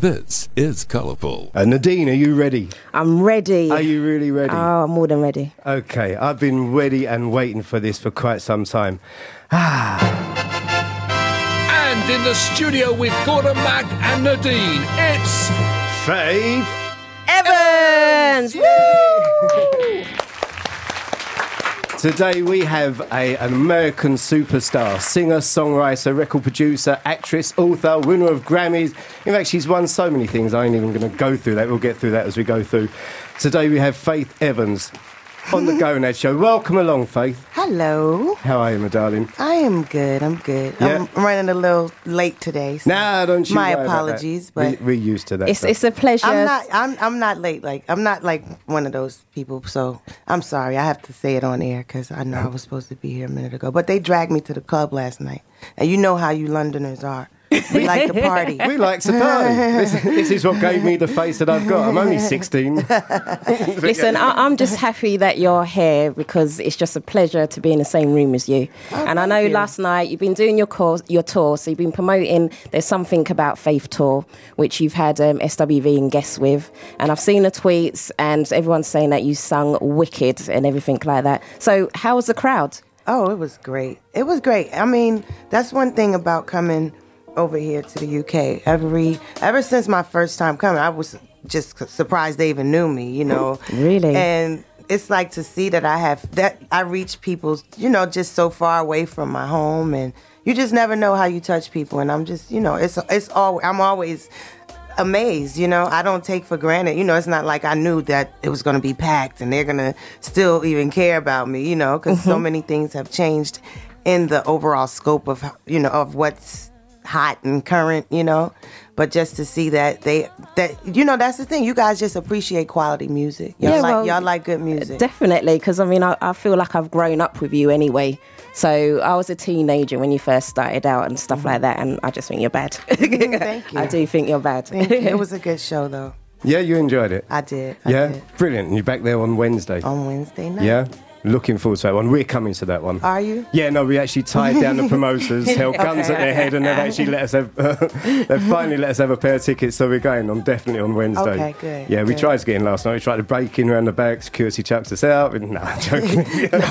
This is Colourful. Nadine, are you ready? I'm ready. Are you really ready? Oh, I'm more than ready. Okay, I've been ready and waiting for this for quite some time. And in the studio with Gordon Mac and Nadine, it's Faith Evans! Woo! Today we have an American superstar, singer, songwriter, record producer, actress, author, winner of Grammys. In fact, she's won so many things, I ain't even going to go through that. We'll get through that as we go through. Today we have Faith Evans on the Gonad Show. Welcome along, Faith. Hello. How are you, my darling? I am good. I'm good. Yeah. I'm running a little late today. So Nah, don't you my worry apologies, about that. but we're used to that. It's a pleasure. I'm not late. I'm not like one of those people. So I'm sorry. I have to say it on air because I know I was supposed to be here a minute ago. But they dragged me to the club last night, and you know how you Londoners are. We like to party. We like to party. This is what gave me the face that I've got. I'm only 16. Listen, I'm just happy that you're here because it's just a pleasure to be in the same room as you. Oh, and I know last night you've been doing your tour, so you've been promoting There's Something About Faith tour, which you've had SWV and guests with. And I've seen the tweets and everyone's saying that you sung wicked and everything like that. So how was the crowd? Oh, it was great. It was great. I mean, that's one thing about coming over here to the UK. Ever since my first time coming, I was just surprised they even knew me, you know. Really? And it's like to see that I reach people, you know, just so far away from my home, and you just never know how you touch people. And I'm just, you know, I'm always amazed, you know. I don't take for granted, you know. It's not like I knew that it was going to be packed and they're going to still even care about me, you know, because so many things have changed in the overall scope of, you know, of what's hot and current, you know. But just to see that you know, that's the thing, you guys just appreciate quality music. Y'all like good music. Definitely, because I mean I feel like I've grown up with you anyway. So I was a teenager when you first started out and stuff like that, and I just think you're bad. Thank you. I do think you're bad. Thank you. It was a good show though. Yeah, you enjoyed it? I did. Brilliant. And you're back there on Wednesday? On Wednesday night. Yeah? Looking forward to that one. We're coming to that one. Are you? Yeah, no, we actually tied down the promoters, held guns at their head, and they've actually let us have, they've finally let us have a pair of tickets, so we're going. I'm definitely on Wednesday. Okay, good. Yeah, we good. tried to get in last night. We tried to break in around the back. Security chucked us out. No, I'm joking.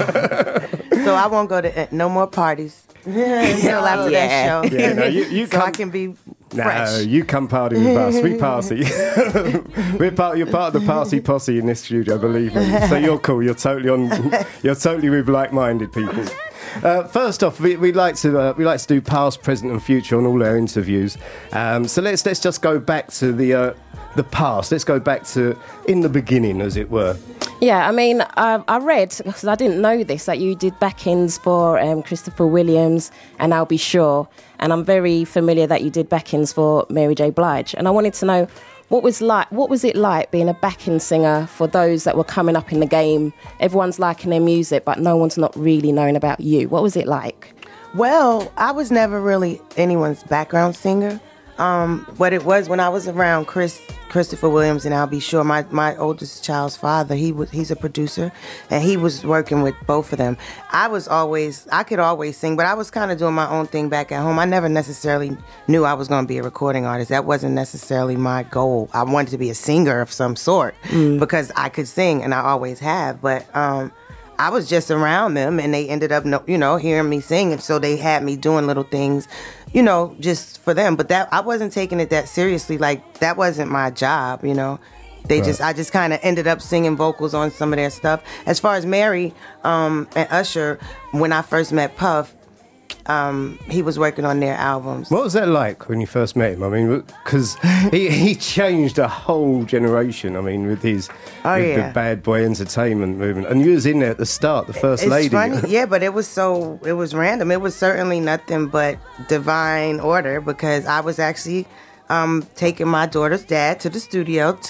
So I won't go to no more parties until after that show. Yeah, no, you so come. I can be No, fresh. you come party with us. We party. You're part of the party posse in this studio, believe me. So you're cool. You're totally with like-minded people. First off, we like to do past, present, and future on all our interviews. So let's just go back to the past. Let's go back to in the beginning, as it were. Yeah, I mean, I read, because I didn't know this, that you did back-ins for Christopher Williams and I'll Be Sure. And I'm very familiar that you did back-ins for Mary J. Blige. And I wanted to know, what was it like being a backing singer for those that were coming up in the game? Everyone's liking their music, but no one's not really knowing about you. What was it like? Well, I was never really anyone's background singer. What it was when I was around Christopher Williams and I'll Be Sure, my oldest child's father, he's a producer, and he was working with both of them. I could always sing, but I was kind of doing my own thing back at home. I never necessarily knew I was going to be a recording artist. That wasn't necessarily my goal. I wanted to be a singer of some sort because I could sing, and I always have, but I was just around them, and they ended up, you know, hearing me sing, and so they had me doing little things, you know, just for them. But that I wasn't taking it that seriously. Like, that wasn't my job, you know. I just kind of ended up singing vocals on some of their stuff. As far as Mary and Usher, when I first met Puff, he was working on their albums. What was that like when you first met him? I mean, because he changed a whole generation. I mean, with the bad boy entertainment movement, and you was in there at the start, the first lady. Funny, yeah, but it was random. It was certainly nothing but divine order, because I was actually taking my daughter's dad to the studio to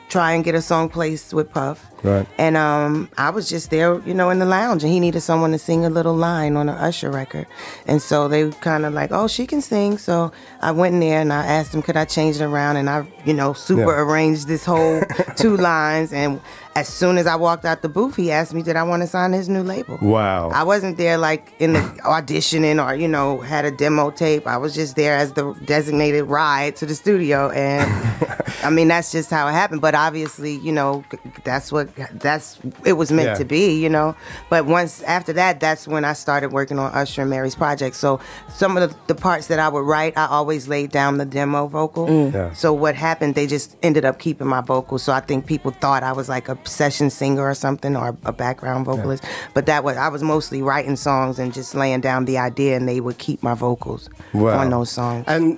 try and get a song placed with Puff. Right. And I was just there, you know, in the lounge, and he needed someone to sing a little line on an Usher record. And so they kind of like, oh, she can sing. So I went in there and I asked him, could I change it around? And I, you know, super arranged this whole 2 lines. And as soon as I walked out the booth, he asked me, did I want to sign his new label? Wow. I wasn't there like in the auditioning or, you know, had a demo tape. I was just there as the designated ride to the studio. And I mean, that's just how it happened. But obviously, you know, it was meant to be, you know. But once after that, that's when I started working on Usher and Mary's project. So some of the parts that I would write, I always laid down the demo vocal. Yeah. So what happened, they just ended up keeping my vocals. So I think people thought I was like a session singer or something, or a background vocalist. But I was mostly writing songs and just laying down the idea, and they would keep my vocals on those songs. And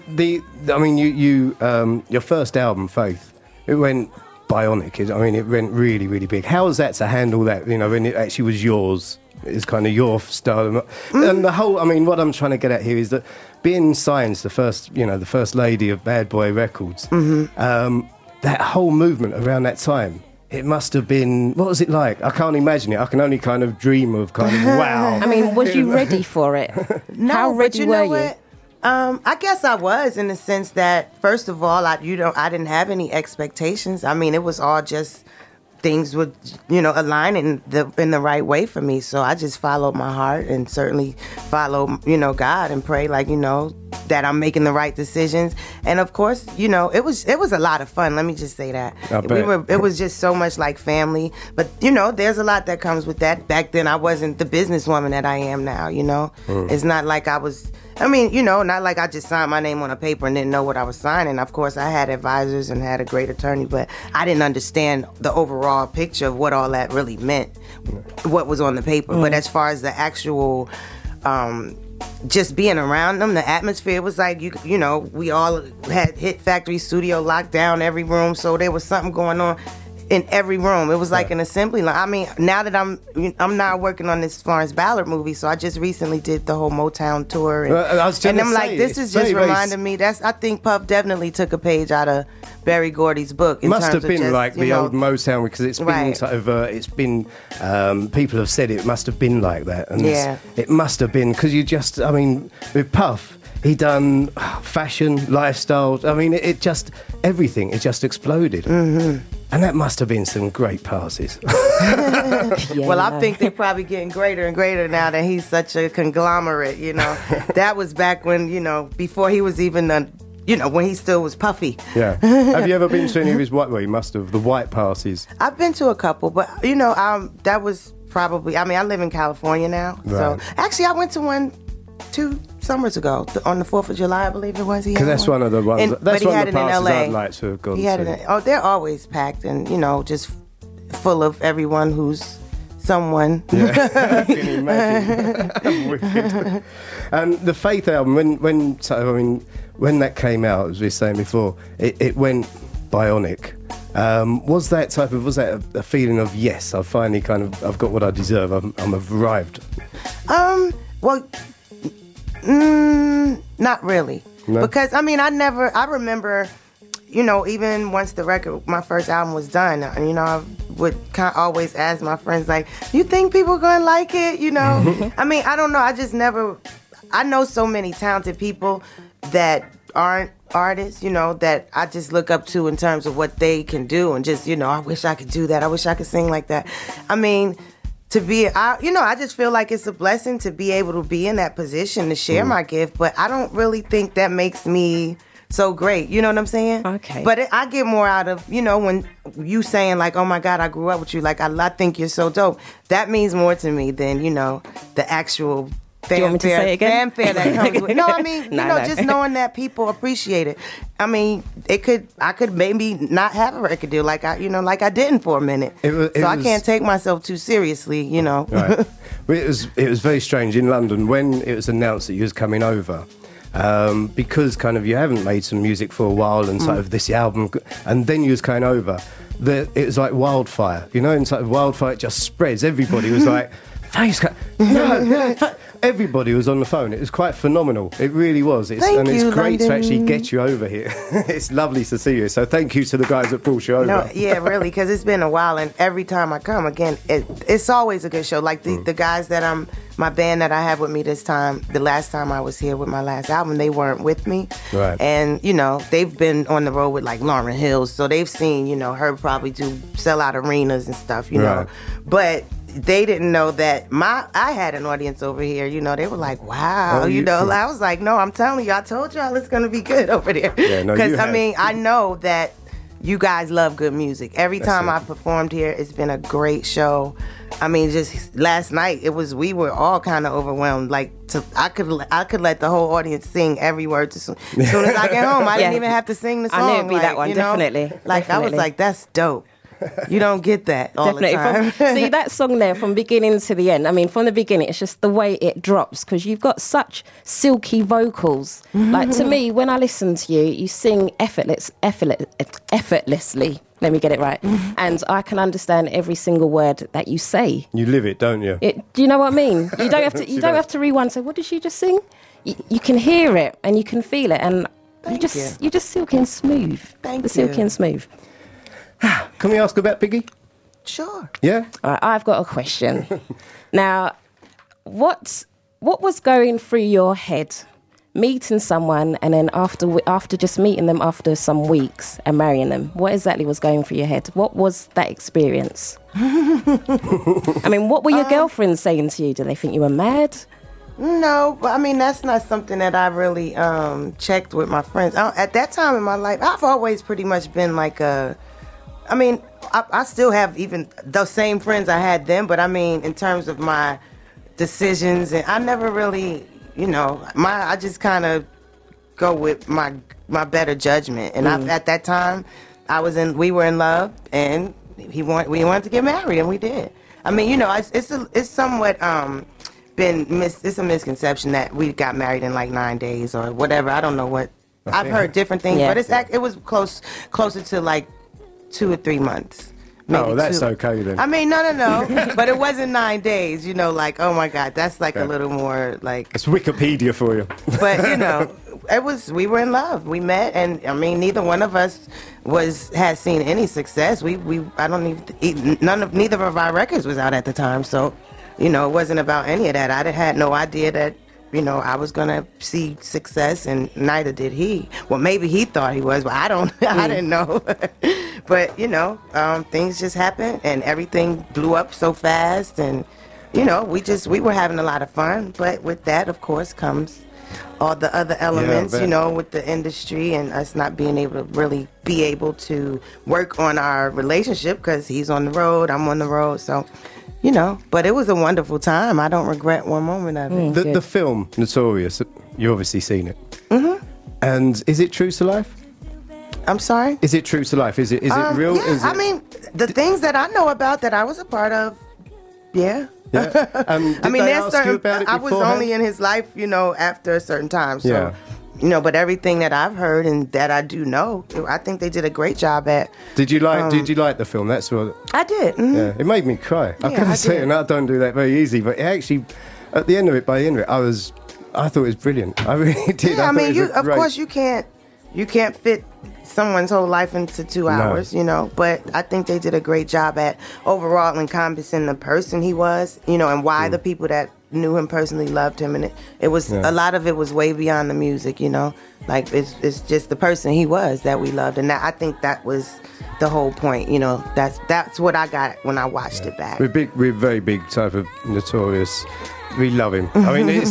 your first album, Faith, it went bionic. I mean, it went really, really big. How was that to handle that? You know, when it actually was yours, it's kind of your style. And the whole, I mean, what I'm trying to get at here is that being signed to the first lady of Bad Boy Records, that whole movement around that time, it must have been, what was it like? I can't imagine it. I can only kind of dream of kind of, wow. I mean, was you ready for it? No, How ready were you? I guess I was, in the sense that, first of all, I didn't have any expectations. I mean, it was all just things would, you know, align in the right way for me. So I just followed my heart, and certainly follow, you know, God, and pray, like, you know, that I'm making the right decisions. And of course, you know, it was a lot of fun. Let me just say that. It was just so much like family. But, you know, there's a lot that comes with that. Back then, I wasn't the businesswoman that I am now, you know. It's not like I was, I mean, you know, not like I just signed my name on a paper and didn't know what I was signing. Of course, I had advisors and had a great attorney, but I didn't understand the overall picture of what all that really meant, what was on the paper. But as far as the actual, just being around them, the atmosphere was like, you know, we all had Hit Factory studio locked down, every room, so there was something going on in every room. It was like an assembly line. I mean, now that I'm now working on this Florence Ballard movie, so I just recently did the whole Motown tour, and I'm like, this is just reminding me. I think Puff definitely took a page out of Berry Gordy's book. Must have been like the old Motown, because it's been sort of, people have said it must have been like that, and it must have been, because you just, I mean, with Puff, he done fashion, lifestyle. I mean, it just, everything, it just exploded. And that must have been some great passes. Well, I think they're probably getting greater and greater now that he's such a conglomerate, you know. That was back when, you know, before he was even you know, when he still was Puffy. Yeah. Have you ever been to any of his white, well, you must have, the white passes? I've been to a couple, but, you know, that was probably, I mean, I live in California now. Right. So, actually, I went to one 2 summers ago, on the 4th of July, I believe it was. Because that's one of the ones, that's one of the passes I'd like to have gone to. They're always packed, and, you know, just full of everyone who's someone. Yeah, I can imagine. Wicked. And the Faith album, when that came out, as we were saying before, it went bionic. Was that a feeling of, yes, I've finally I've got what I deserve, I've arrived? Well, not really. No? Because, I mean, I remember, you know, even once my first album was done, you know, I would always ask my friends, like, you think people are going to like it? You know? I mean, I don't know. I know so many talented people that aren't artists, you know, that I just look up to in terms of what they can do, and just, you know, I wish I could do that. I wish I could sing like that. I mean, I just feel like it's a blessing to be able to be in that position to share my gift, but I don't really think that makes me so great. You know what I'm saying? Okay. But I get more out of, you know, when you saying like, oh my God, I grew up with you. Like, I think you're so dope. That means more to me than, you know, the actual fanfare that comes with it. No, I mean, just knowing that people appreciate it. I mean, I could maybe not have a record deal like I didn't for a minute. I can't take myself too seriously, you know. Right. Well, it was very strange in London when it was announced that you was coming over. Because you haven't made some music for a while, and sort of this album, and then you was coming over, it was like wildfire, you know, and sort of wildfire, it just spreads. Everybody was like Face cut. No, everybody was on the phone. It was quite phenomenal. It really was. It's great to actually get you over here. It's lovely to see you. So thank you to the guys that brought you over. No, yeah, really, because it's been a while, and every time I come, again, it's always a good show. Like the guys that my band that I have with me this time, the last time I was here with my last album, they weren't with me. Right. And, you know, they've been on the road with like Lauryn Hill, so they've seen, you know, her probably sell out arenas and stuff, you know. But they didn't know that I had an audience over here. You know, they were like, "Wow," you know. I was like, "No, I'm telling you, I told y'all it's gonna be good over there." Yeah, no, because I mean, I know that you guys love good music. Every time I performed here, it's been a great show. I mean, just last night we were all kind of overwhelmed. Like, I could let the whole audience sing every word as soon as I get home. I didn't even have to sing the song. I knew it'd be that one, you know? definitely. Like, I was like, that's dope. You don't get that all the time. See, that song there, from beginning to the end, I mean, from the beginning, it's just the way it drops, because you've got such silky vocals. Like, to me, when I listen to you, you sing effortlessly. Let me get it right. And I can understand every single word that you say. You live it, don't you? Do you know what I mean? You don't have to. You don't have to rewind and say, "What did she just sing?" You can hear it and you can feel it, and you're just silky and smooth. Thank you. Silky and smooth. Can we ask about Biggie? Sure. Yeah. All right, I've got a question. Now, what was going through your head meeting someone and then after just meeting them after some weeks and marrying them? What exactly was going through your head? What was that experience? I mean, what were your girlfriends saying to you? Did they think you were mad? No, but I mean, that's not something that I really checked with my friends. At that time in my life, I've always pretty much been like I still have even the same friends I had then, but I mean, in terms of my decisions, and I never really, you know, I just kind of go with my better judgment. And at that time, we were in love, and we wanted to get married, and we did. I mean, you know, it's somewhat it's a misconception that we got married in like 9 days or whatever. I don't know what. I've heard different things, but it was closer to like 2 or 3 months. Oh, that's okay then. I mean, no. But it wasn't 9 days, you know, like, oh my God, that's like a little more like... It's Wikipedia for you. But, you know, we were in love. We met, and I mean, neither one of us had seen any success. Neither of our records was out at the time. So, you know, it wasn't about any of that. I had no idea that, you know, I was going to see success, and neither did he. Well, maybe he thought he was, but I didn't know. But, you know, things just happened, and everything blew up so fast, and, you know, we were having a lot of fun. But with that, of course, comes all the other elements, you know, with the industry and us not being able to work on our relationship because he's on the road, I'm on the road, so... You know, but it was a wonderful time. I don't regret one moment of it. The film, Notorious, you've obviously seen it. Mm-hmm. And is it true to life? I'm sorry? Is it true to life? Is it real? Yeah, I mean, the things that I know about that I was a part of, yeah. I mean, there's certain... I was only in his life, you know, after a certain time, so... Yeah. You know, but everything that I've heard and that I do know, I think they did a great job at. Did you like the film? That's what I did. Mm-hmm. Yeah, it made me cry. I gotta say, and I don't do that very easy, but it actually, by the end of it, I thought it was brilliant. I really did. Yeah, I mean, of course, you can't fit someone's whole life into 2 hours, you know. But I think they did a great job at overall encompassing the person he was, you know, and why the people that knew him personally loved him, and it was a lot of it was way beyond the music, you know, like it's just the person he was that we loved, and I think that was the whole point, you know. That's what I got when I watched it back. We're very big type of Notorious. We love him. I mean,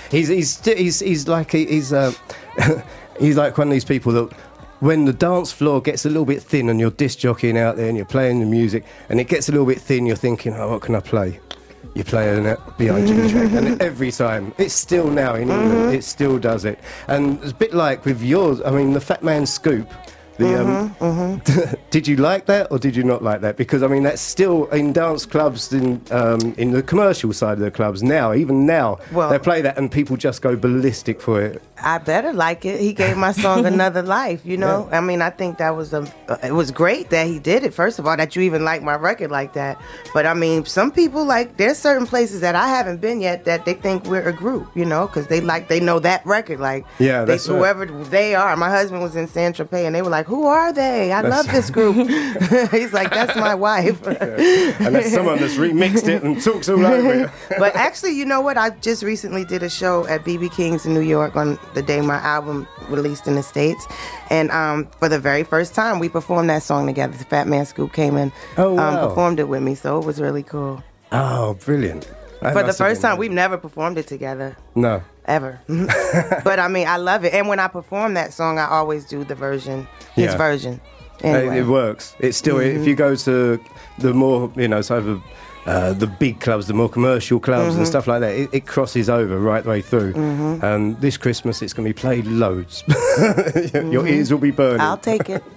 he's like he's like one of these people that when the dance floor gets a little bit thin and you're disc jockeying out there and you're playing the music and it gets a little bit thin, you're thinking, oh, what can I play? You play it behind you track, and every time, it's still now in England, it still does it. And it's a bit like with yours, I mean, the Fat Man Scoop, Did you like that or did you not like that? Because, I mean, that's still in dance clubs, in the commercial side of the clubs now, even now, they play that and people just go ballistic for it. I better like it. He gave my song another life, you know? Yeah. I mean, I think that was it was great that he did it, first of all, that you even like my record like that. But, I mean, some people, like, there's certain places that I haven't been yet that they think we're a group, you know? Because they know that record, like, whoever they are. My husband was in San Tropez and they were like, who are they? I love this group. He's like, that's my wife. And that's someone that's remixed it and talks all over it. But actually, you know what? I just recently did a show at BB King's in New York on the day my album released in the States. And for the very first time, we performed that song together. The Fat Man Scoop came and performed it with me. So it was really cool. Oh, brilliant. For the first time, we've never performed it together. No. Ever. But I mean, I love it. And when I perform that song, I always do the version, his version. Anyway. It works. It's still, if you go to the more, you know, sort of the big clubs, the more commercial clubs and stuff like that, it crosses over right the way through. And this Christmas, it's going to be played loads. Your ears will be burning. I'll take it.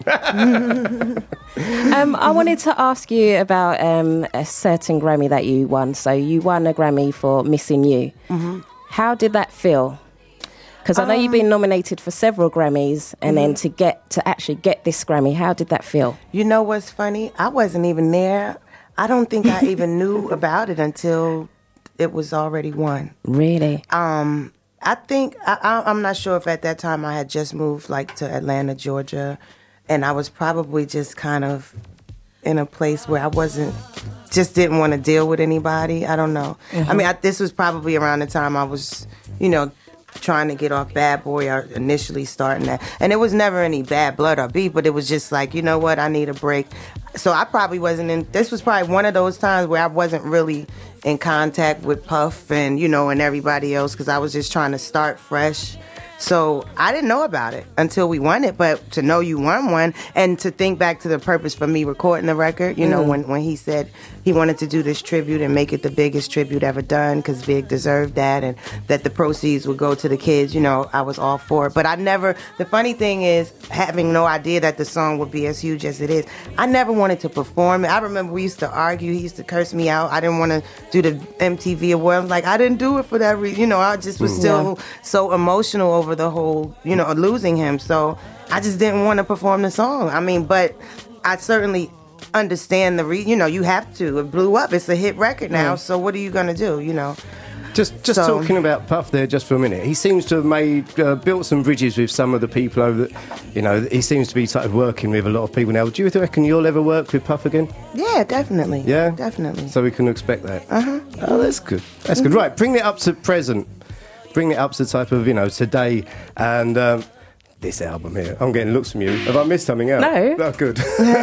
I wanted to ask you about a certain Grammy that you won. So you won a Grammy for Missing You. How did that feel? Because I know you've been nominated for several Grammys, and then to actually get this Grammy, how did that feel? You know what's funny? I wasn't even there. I don't think I even knew about it until it was already won. Really? I think I'm not sure if at that time I had just moved like to Atlanta, Georgia, and I was probably just kind of in a place where I didn't want to deal with anybody. I don't know. I mean, this was probably around the time I was, you know, trying to get off Bad Boy or initially starting that. And it was never any bad blood or beef, but it was just like, you know what, I need a break. So I probably this was probably one of those times where I wasn't really in contact with Puff and, you know, and everybody else, because I was just trying to start fresh. So I didn't know about it until we won it, but to know you won one and to think back to the purpose for me recording the record, you know, when he said he wanted to do this tribute and make it the biggest tribute ever done because Big deserved that and that the proceeds would go to the kids, you know, I was all for it. But the funny thing is, having no idea that the song would be as huge as it is, I never wanted to perform it. I remember we used to argue, he used to curse me out. I didn't want to do the MTV award. I was like, I didn't do it for that reason. You know, I just was still so emotional over the whole, you know, losing him. So I just didn't want to perform the song. I mean, but I certainly understand you know, you have to. It blew up. It's a hit record now. So what are you going to do, you know? Just talking about Puff there just for a minute. He seems to have built some bridges with some of the people over you know, he seems to be sort of working with a lot of people now. Do you reckon you'll ever work with Puff again? Yeah, definitely. Yeah? Definitely. So we can expect that. Oh, that's good. That's good. Right, bring it up to present. Bring it up to the type of, you know, today and this album here. I'm getting looks from you. Have I missed something out? No. Oh, good.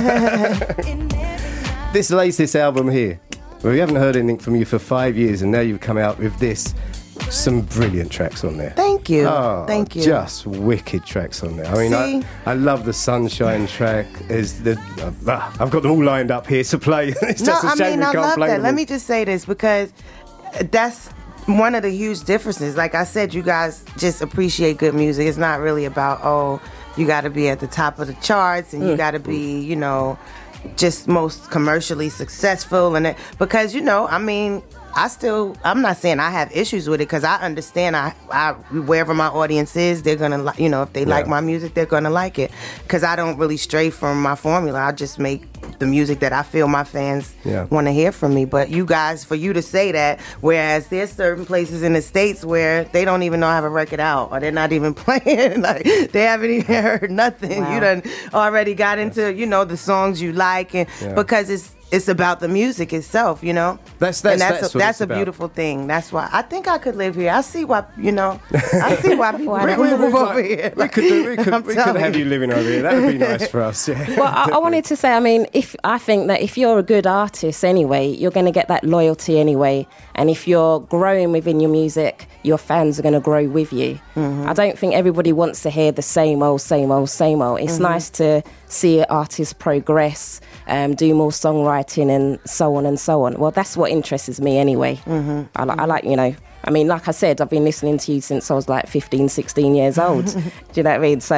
This latest album here. Well, we haven't heard anything from you for 5 years, and now you've come out with this. Some brilliant tracks on there. Thank you. Oh, thank you. Just wicked tracks on there. I mean, I love the Sunshine track. I've got them all lined up here to play. It's just a shame we can't love play that. them. Let me just say this, because that's one of the huge differences. Like I said, you guys just appreciate good music. It's not really about, you got to be at the top of the charts and you got to be, you know, just most commercially successful. And because, you know, I mean, I'm not saying I have issues with it, because I understand I wherever my audience is, they're going to, you know, if they like my music, they're going to like it. Because I don't really stray from my formula. I just make the music that I feel my fans want to hear from me. But you guys, for you to say that, whereas there's certain places in the States where they don't even know I have a record out, or they're not even playing, like they haven't even heard nothing. Wow. You done already got into, you know, the songs you like, and because it's about the music itself, you know. That's a beautiful thing. That's why I think I could live here. I see why, you know. I see why people move over here. We could have you living over here. That would be nice for us. Yeah. Well, I wanted to say, I mean, I think that if you're a good artist anyway, you're going to get that loyalty anyway. And if you're growing within your music, your fans are going to grow with you. I don't think everybody wants to hear the same old, same old, same old. It's nice to see artists progress, do more songwriting and so on and so on. Well, that's what interests me anyway. I like, you know, I mean, like I said, I've been listening to you since I was like 15, 16 years old. Do you know what I mean? So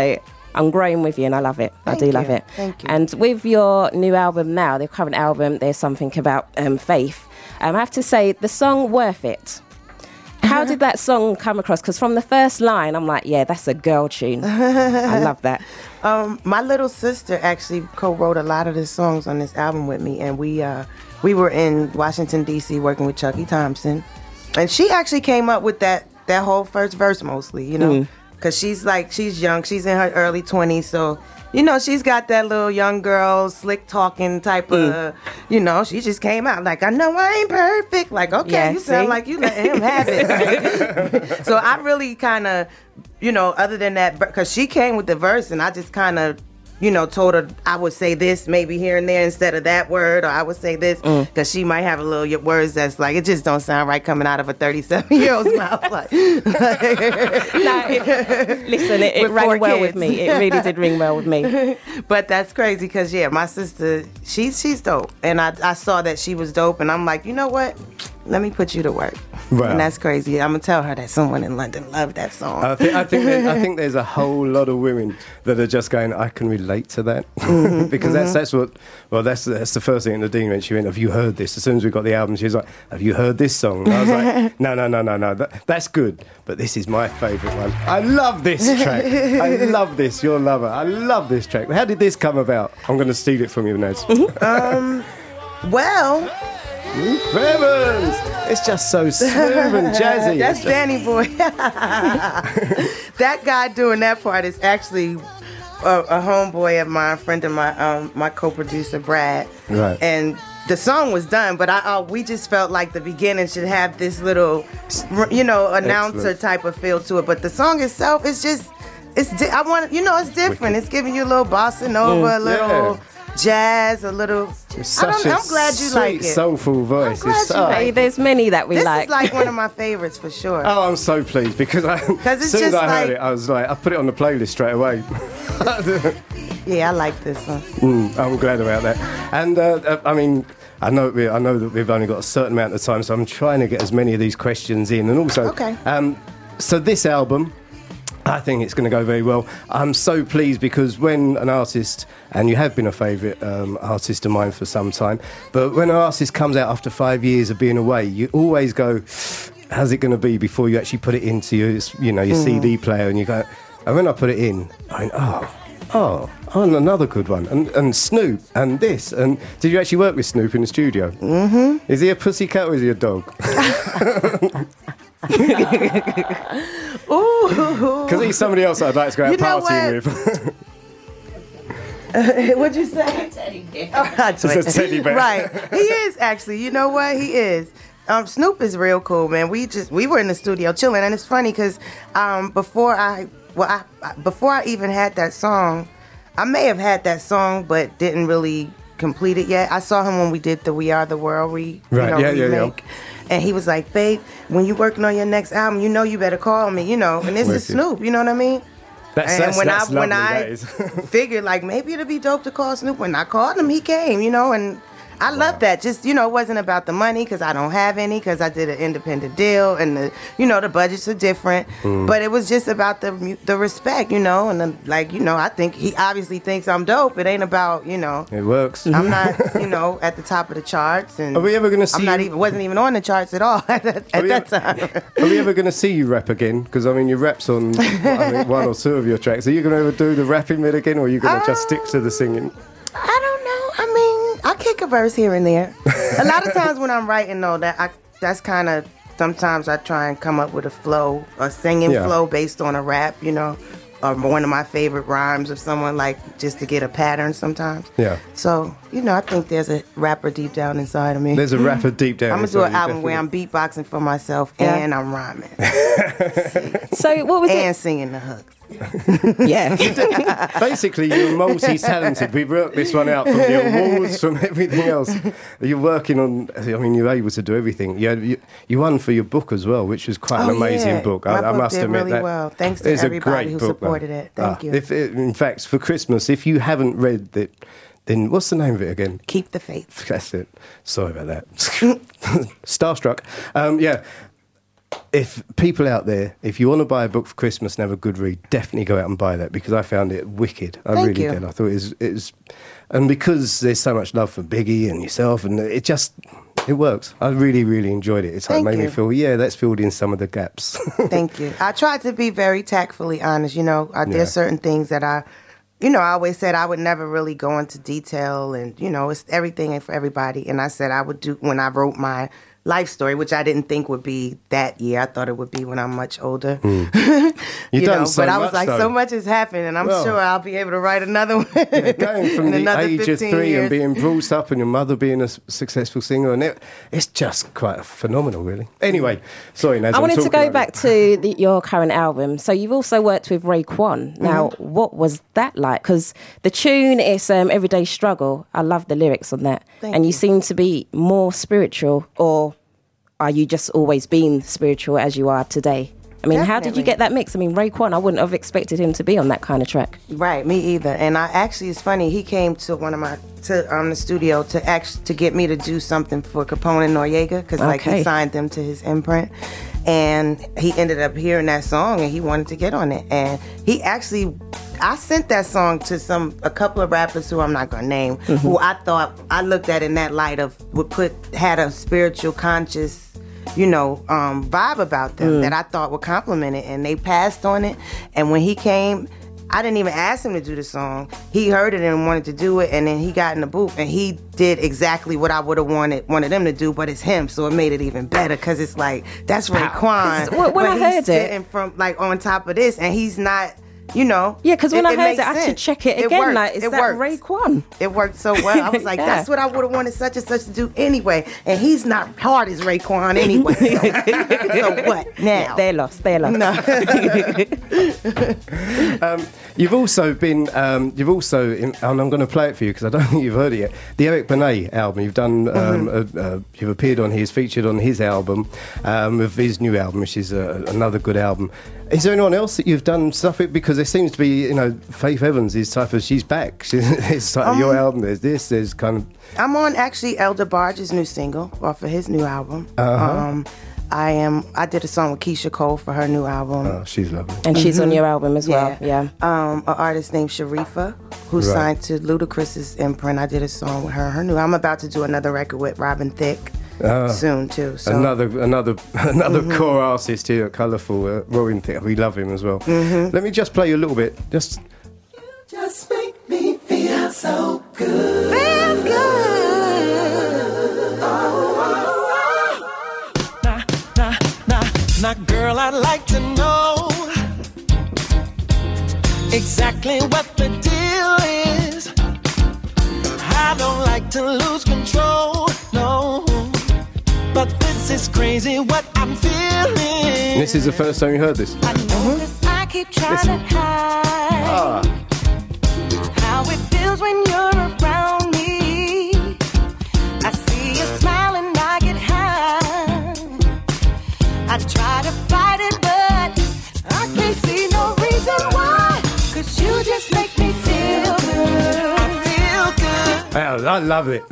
I'm growing with you, and I love it. I do love it. Thank you. And with your new album now, the current album, There's Something About Faith, I have to say, the song Worth It. How did that song come across? Because from the first line, I'm like, yeah, that's a girl tune. I love that. My little sister actually co-wrote a lot of the songs on this album with me, and we were in Washington, D.C. working with Chucky Thompson, and she actually came up with that whole first verse mostly, you know, because she's young, she's in her early 20s, so, you know, she's got that little young girl, slick talking type of, you know, she just came out like, I know I ain't perfect. Like, okay, Yeah, you sound see? like you let him have it. Right? So I really kind of, you know, other than that, because she came with the verse and I just kind of, you know, told her I would say this maybe here and there instead of that word, or I would say this, because she might have a little words that's like, it just don't sound right coming out of a 37-year-old's mouth. Like, Listen, it With rang 4 well kids. with me. It really did ring well with me. But that's crazy because, yeah, my sister, she's dope. And I saw that she was dope, and I'm like, you know what? Let me put you to work. Wow. And that's crazy. I'm going to tell her that someone in London loved that song. I think there's a whole lot of women that are just going, I can relate to that. Because that's the first thing Nadine mentioned. She went, have you heard this? As soon as we got the album, she was like, have you heard this song? And I was like, no, that's good, but this is my favourite one. I love this track. I love this, Your Lover. I love this track. How did this come about? I'm going to steal it from you, Naz. Well, Heavens! It's just so smooth and jazzy. that's Danny Boy. That guy doing that part is actually a homeboy of mine, friend of my co-producer Brad. Right. And the song was done, but we just felt like the beginning should have this little, you know, announcer Excellent. type of feel to it. But the song itself is just, it's different. Wicked. It's giving you a little bossa nova, a little jazz, a little. I'm glad you sweet, like it. soulful voice. glad It's you so- like Hey, there's many that we This like. is like one of my favorites for sure. Oh, I'm so pleased because as it's soon as just I heard like- it, I was like, I put it on the playlist straight away. Yeah, I like this one. I'm glad about that. And I mean, I know that we've only got a certain amount of time, so I'm trying to get as many of these questions in. And also, Okay. So this album, I think it's going to go very well. I'm so pleased because when an artist, and you have been a favourite artist of mine for some time, but when an artist comes out after 5 years of being away, you always go, how's it going to be before you actually put it into your CD player, and you go, and when I put it in, I went, oh, another good one, and Snoop, and this, and did you actually work with Snoop in the studio? Mm-hmm. Is he a pussycat or is he a dog? Ooh. Because he's somebody else I'd like to go out You know partying what? with. What'd you say? Teddy bear. It's a teddy bear. Right. He is actually. You know what? He is. Snoop is real cool, man. We were in the studio chilling, and it's funny because before I even had that song, I may have had that song, but didn't really complete it yet. I saw him when we did the We Are the World remake. And he was like, babe, when you working on your next album, you know you better call me, you know. And this is Snoop, you know what I mean? That's when lovely, I that is. figured like maybe it'd be dope to call Snoop, when I called him, he came, you know, and I love that. Just, you know, it wasn't about the money because I don't have any, because I did an independent deal and the budgets are different. But it was just about the respect, you know, and I think he obviously thinks I'm dope. It ain't about, you know. It works. I'm not, you know, at the top of the charts, and Are we ever going to see? wasn't even on the charts at all at that time. Are we ever going to see you rap again? Because I mean, your rap's on I think one or two of your tracks. Are you going to ever do the rapping bit again, or are you going to just stick to the singing? I don't know. I mean, I kick a verse here and there. A lot of times when I'm writing, though, that's kind of, sometimes I try and come up with a flow, a singing flow based on a rap, you know, or one of my favorite rhymes of someone, like, just to get a pattern sometimes. Yeah. So, you know, I think there's a rapper deep down inside of me. There's a rapper deep down. I'm going to do an inside you, album where I'm beatboxing for myself and I'm rhyming. So what was And singing the hooks. Yeah. Basically, you're multi-talented. We've worked this one out from the awards, from everything else. You're working on. I mean, you're able to do everything. You won for your book as well, which was quite an amazing book. My I book must did admit really that. well. Thanks to It's a everybody great who book, supported though. it. Thank you. In fact, for Christmas, if you haven't read it, then what's the name of it again? Keep the faith. That's it. Sorry about that. Starstruck. Yeah. if people out there, if you want to buy a book for Christmas and have a good read, definitely go out and buy that, because I found it wicked. I Thank really you. did. I thought it was, and because there's so much love for Biggie and yourself, and it works. I really, really enjoyed it. It's like made me feel, that's filled in some of the gaps. Thank you. I tried to be very tactfully honest. There's certain things that I always said I would never really go into detail, and it's everything ain't for everybody. And I said I would do when I wrote my life story, which I didn't think would be that year. I thought it would be when I'm much older. You've done so but I much, was like, though. so much has happened, and I'm sure I'll be able to write another one. Going from in the another age of 15 3 years. and being brought up and your mother being a successful singer, and it's just quite phenomenal, really. Anyway, sorry, Naz, I wanted to go over back it. to your current album. So you've also worked with Raekwon. Now, what was that like? Because the tune is Everyday Struggle. I love the lyrics on that. Thank you you. seem to be more spiritual, or are you just always been spiritual as you are today? I mean, how did you Definitely. get that mix? I mean, Raekwon, I wouldn't have expected him to be on that kind of track. Right, me either. And it's funny. He came to the studio to get me to do something for Capone and Noriega, because Okay. he signed them to his imprint, and he ended up hearing that song and he wanted to get on it. And I sent that song to a couple of rappers who I'm not gonna name, who I looked at in that light of had a spiritual conscious vibe about them that I thought would compliment it, and they passed on it. And when he came, I didn't even ask him to do the song. He heard it and wanted to do it, and then he got in the booth and he did exactly what I would have wanted them to do, but it's him, so it made it even better, because it's like, that's Raekwon. When but I he's heard it- sitting from on top of this, and he's not. Yeah, because when I heard makes it, I had to sense. check it It again. worked. Like, is It that worked. Raekwon? It worked so well. I was like, Yeah. that's what I would have wanted such and such to do anyway. And he's not hard as Raekwon anyway. So what now? They're lost. You've also been, and I'm going to play it for you because I don't think you've heard it yet, the Eric Benet album. You've done, you've appeared on featured on his album, of his new album, which is another good album. Is there anyone else that you've done stuff with? Because there seems to be, Faith Evans is type of, she's back. It's like your album, there's kind of... I'm on actually Elder Barge's new single off of his new album. I did a song with Keisha Cole for her new album. Oh, she's lovely. And she's on your album as well. Yeah. An artist named Sharifa, who Right. signed to Ludacris's imprint. I did a song with her. I'm about to do another record with Robin Thicke soon too. So. Another core artist here at Colourful, Robin Thicke. We love him as well. Let me just play you a little bit. Just make me feel so good. Feels good. Now, girl, I'd like to know exactly what the deal is. I don't like to lose control, no. But this is crazy what I'm feeling. this is the first time you heard this. I know this, I keep trying to hide how it feels when you're around me. I see you smile and I get high. I try to fight it, but I can't see no reason why. 'Cause you just make me feel good. I feel good. I love it.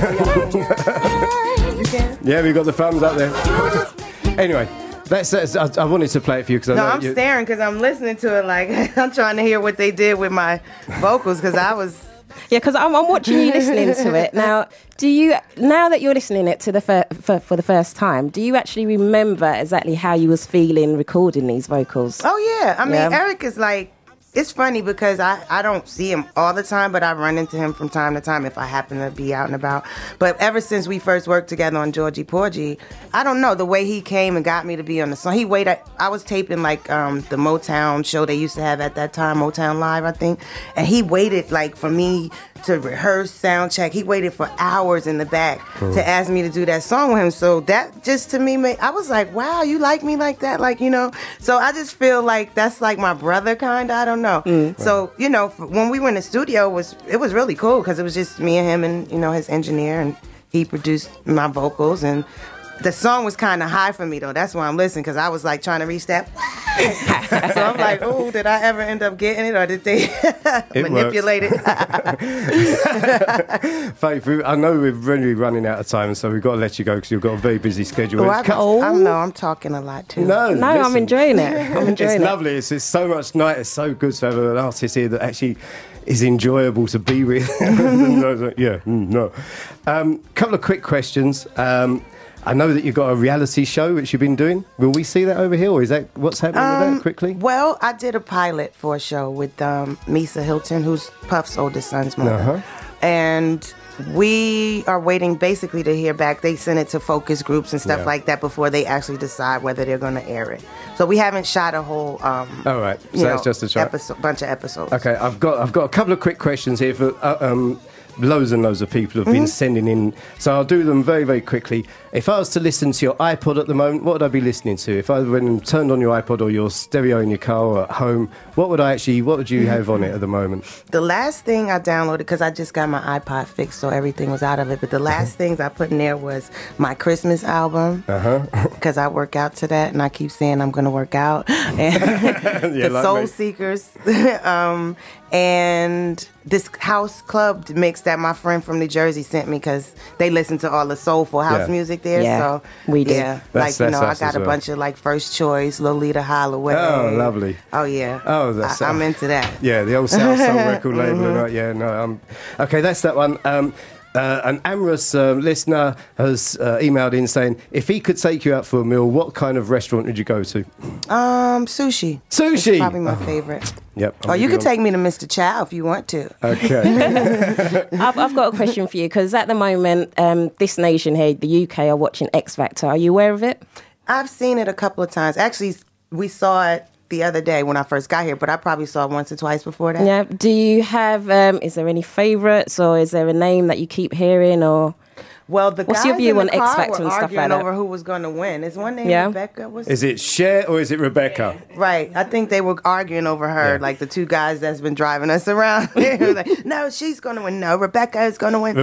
Yeah, we got the thumbs up there. Anyway, I wanted to play it for you because I No, know I'm staring because I'm listening to it like I'm trying to hear what they did with my vocals, because I was... Yeah, because I'm watching you listening to it now. Now that you're listening it to for the first time, do you actually remember exactly how you was feeling recording these vocals? Oh, yeah. I mean, Yeah. Eric is like... It's funny because I don't see him all the time, but I run into him from time to time if I happen to be out and about. But ever since we first worked together on Georgie Porgy, I don't know, the way he came and got me to be on the song. He waited. I was taping like the Motown show they used to have at that time, Motown Live, I think. And he waited like for me to rehearse, sound check. He waited for hours in the back to ask me to do that song with him. So that just to me I was like, wow, you like me like that? Like, so I just feel like that's like my brother kind of, I don't know. So, when we were in the studio, it was really cool because it was just me and him and, his engineer, and he produced my vocals, and the song was kind of high for me though. That's why I'm listening, because I was like trying to reach that. So I'm like, oh, did I ever end up getting it, or did they manipulate it? Faith, I know we're really running out of time, so we've got to let you go because you've got a very busy schedule. I know I'm talking a lot too. No, No, I'm enjoying it. I'm enjoying it's it. lovely. It's so much nice. It's so good to have an artist here that actually is enjoyable to be with. Couple of quick questions. I know that you've got a reality show which you've been doing. Will we see that over here, or is that what's happening with that quickly? Well, I did a pilot for a show with Misa Hilton, who's Puff's oldest son's mother. And we are waiting basically to hear back. They send it to focus groups and stuff like that before they actually decide whether they're going to air it. So we haven't shot a whole all right. So that's just a try. bunch of episodes. Okay, I've got a couple of quick questions here for loads and loads of people have been sending in, so I'll do them very, very quickly. If I was to listen to your iPod at the moment, what would I be listening to? If I went and turned on your iPod or your stereo in your car or at home, what would you have on it at the moment? The last thing I downloaded, because I just got my iPod fixed, so everything was out of it, but the last things I put in there was my Christmas album, because I work out to that, and I keep saying I'm going to work out, and the like Soul Seekers, and this house club mix that my friend from New Jersey sent me, because they listen to all the soulful house music there. Yeah, so we do. Yeah, I got a bunch of like First Choice, Lolita Holloway. Oh, lovely. Oh yeah. Oh, I'm into that. Yeah, the old South Soul record label. Yeah, no. Okay, that's that one. An amorous listener has emailed in saying, if he could take you out for a meal, what kind of restaurant would you go to? Sushi. Sushi. It's probably my favorite. Yep. Or you could take me to Mr. Chow if you want to. Okay. I've got a question for you, because at the moment, this nation here, the UK, are watching X Factor. Are you aware of it? I've seen it a couple of times. Actually, we saw it the other day when I first got here, but I probably saw it once or twice before that. Yeah. Do you have, is there any favourites, or is there a name that you keep hearing, or... Well, the what's guys your view in the on X car Factor were and stuff like arguing that? over who was going to win. Is one name Rebecca? Is it Cher or is it Rebecca? Right. I think they were arguing over her, like the two guys that's been driving us around. Like, no, she's going to win. No, Rebecca is going to win.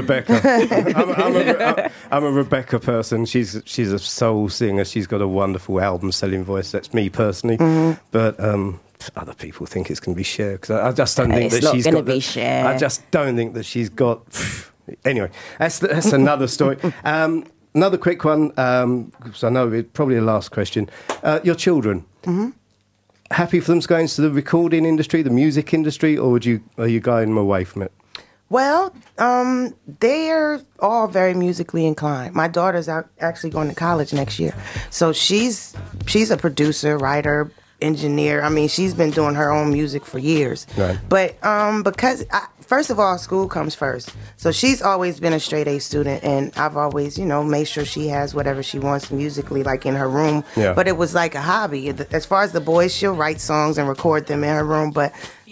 Rebecca. I'm a Rebecca person. She's a soul singer. She's got a wonderful album-selling voice. That's me personally. But other people think it's going to be Cher, because I just don't think that she's got. It's not going to be Cher. I just don't think that she's got. Anyway, that's another story. Another quick one, because I know it's probably the last question. Your children, happy for them to go into the recording industry, the music industry, or are you guiding them away from it? Well, they're all very musically inclined. My daughter's actually going to college next year, so she's a producer, writer, engineer. I mean, she's been doing her own music for years. Right. But because first of all, school comes first. So she's always been a straight A student, and I've always, made sure she has whatever she wants musically, like in her room. Yeah. But it was like a hobby. As far as the boys, she'll write songs and record them in her room, but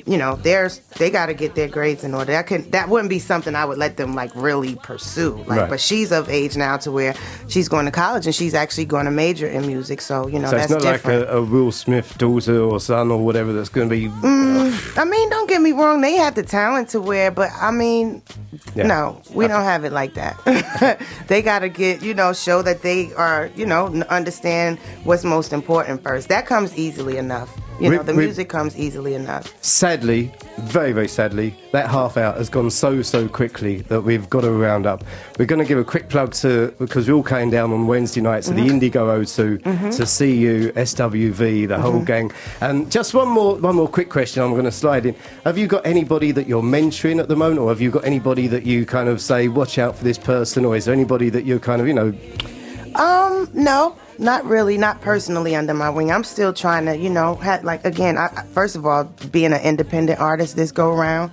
they got to get their grades in order. That wouldn't be something I would let them like really pursue. Right. But she's of age now to where she's going to college and she's actually going to major in music. So so that's it's not different. Like a Will Smith daughter or son or whatever that's going to be. I mean, don't get me wrong. They have the talent to wear, but I mean, no, we don't have it like that. They got to get show that they are understand what's most important first. That comes easily enough. The music comes easily enough. Sadly, very, very sadly, that half hour has gone so quickly that we've got to round up. We're going to give a quick plug because we're all coming down on Wednesday nights to the Indigo O2 to see you, SWV, the whole gang. And just one more quick question I'm going to slide in. Have you got anybody that you're mentoring at the moment, or have you got anybody that you kind of say, watch out for this person, or is there anybody that you're kind of, No. Not really, not personally under my wing. I'm still trying to, first of all, being an independent artist this go around,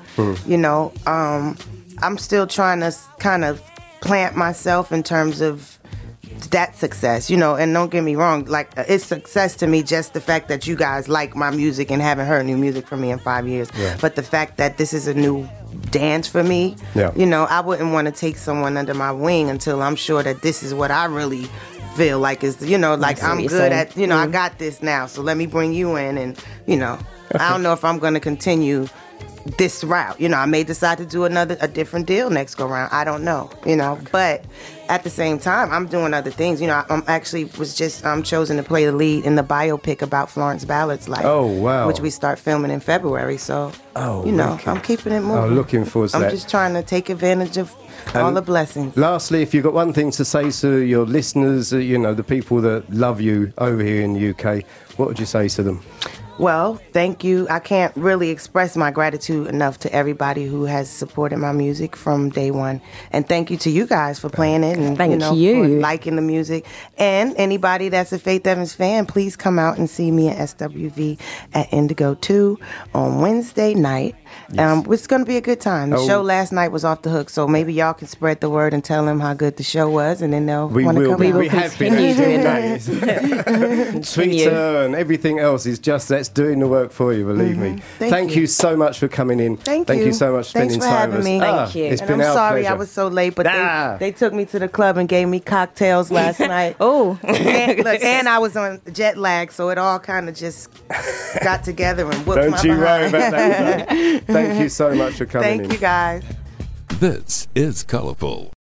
I'm still trying to kind of plant myself in terms of that success, and don't get me wrong, like it's success to me just the fact that you guys like my music and haven't heard new music from me in 5 years. Yeah. But the fact that this is a new dance for me, I wouldn't want to take someone under my wing until I'm sure that this is what I really feel like is, like I'm good at, I got this now, so let me bring you in, and I don't know if I'm going to continue this route. You know, I may decide to do a different deal next go round. I don't know, you know, but at the same time, I'm doing other things. You know, I'm actually chosen to play the lead in the biopic about Florence Ballard's life. Oh, wow. Which we start filming in February. So, Oh, you know, wicked. I'm keeping it moving. Oh, looking forward to I'm that. just trying to take advantage of all the blessings. Lastly, if you've got one thing to say to your listeners, you know, the people that love you over here in the UK, what would you say to them? Well, thank you. I can't really express my gratitude enough to everybody who has supported my music from day one. And thank you to you guys for playing it and Thank for you. liking the music. And anybody that's a Faith Evans fan, please come out and see me at SWV at Indigo 2 on Wednesday night. It's going to be a good time. The show last night was off the hook, so maybe y'all can spread the word and tell them how good the show was, and then they'll want to come out. We have been continue doing Twitter and everything else is just that's doing the work for you, believe me. Thank you you. so much for coming in. Thank you you. so much for Thanks spending for time having with us. me. Thank you. It's And been I'm our sorry pleasure. I was so late, but Ah. they took me to the club and gave me cocktails last night. Oh, and I was on jet lag, so it all kind of just got together and whooped my Don't you worry behind. about that. Thank you so much for coming in. Thank you, guys. This is Colourful.